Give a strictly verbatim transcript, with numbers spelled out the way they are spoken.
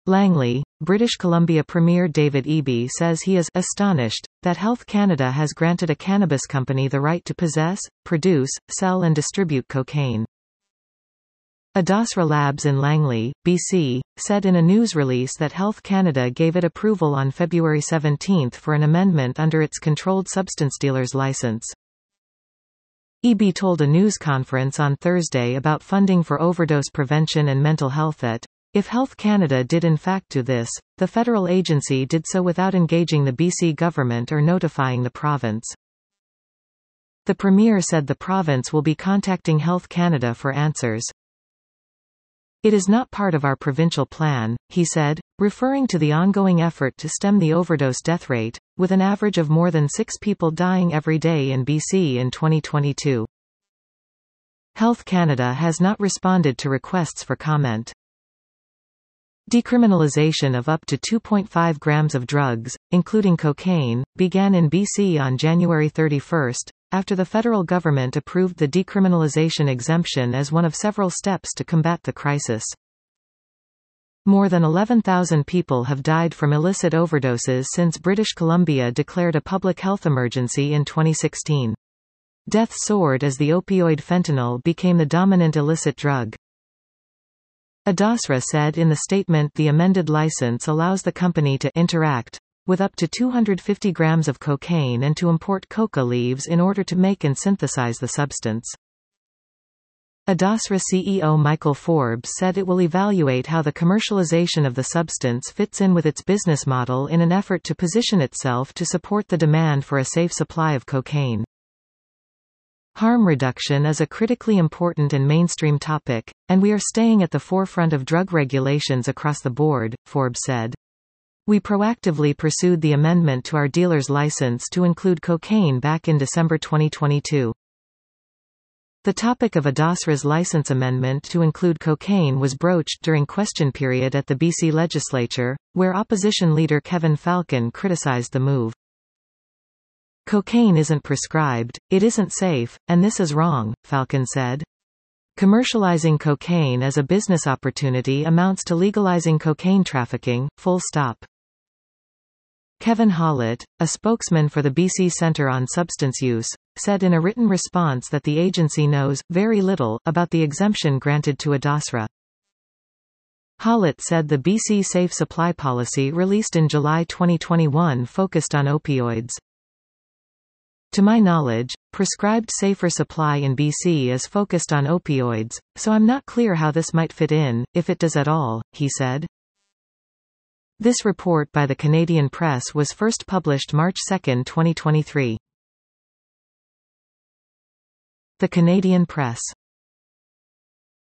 Langley, British Columbia Premier David Eby says he is astonished that Health Canada has granted a cannabis company the right to possess, produce, sell and distribute cocaine. Adasra Labs in Langley, B C, said in a news release that Health Canada gave it approval on February seventeenth for an amendment under its Controlled Substance Dealers License. Eby told a news conference on Thursday about funding for overdose prevention and mental health that, if Health Canada did in fact do this, the federal agency did so without engaging the B C government or notifying the province. The Premier said the province will be contacting Health Canada for answers. It is not part of our provincial plan, he said, referring to the ongoing effort to stem the overdose death rate, with an average of more than six people dying every day in B C in twenty twenty-two. Health Canada has not responded to requests for comment. Decriminalization of up to two point five grams of drugs, including cocaine, began in B C on January thirty-first, after the federal government approved the decriminalization exemption as one of several steps to combat the crisis. More than eleven thousand people have died from illicit overdoses since British Columbia declared a public health emergency in twenty sixteen. Deaths soared as the opioid fentanyl became the dominant illicit drug. Adasra said in the statement the amended license allows the company to interact with up to two hundred fifty grams of cocaine and to import coca leaves in order to make and synthesize the substance. Adasra C E O Michael Forbes said it will evaluate how the commercialization of the substance fits in with its business model in an effort to position itself to support the demand for a safe supply of cocaine. Harm reduction is a critically important and mainstream topic, and we are staying at the forefront of drug regulations across the board, Forbes said. We proactively pursued the amendment to our dealer's license to include cocaine back in December twenty twenty-two. The topic of Adasra's license amendment to include cocaine was broached during question period at the B C legislature, where opposition leader Kevin Falcon criticized the move. Cocaine isn't prescribed, it isn't safe, and this is wrong, Falcon said. Commercializing cocaine as a business opportunity amounts to legalizing cocaine trafficking, full stop. Kevin Hollett, a spokesman for the B C Centre on Substance Use, said in a written response that the agency knows very little about the exemption granted to Adasra. Hollett said the B C Safe Supply policy released in July twenty twenty-one focused on opioids. To my knowledge, prescribed safer supply in B C is focused on opioids, so I'm not clear how this might fit in, if it does at all, he said. This report by the Canadian Press was first published March second twenty twenty-three. The Canadian Press.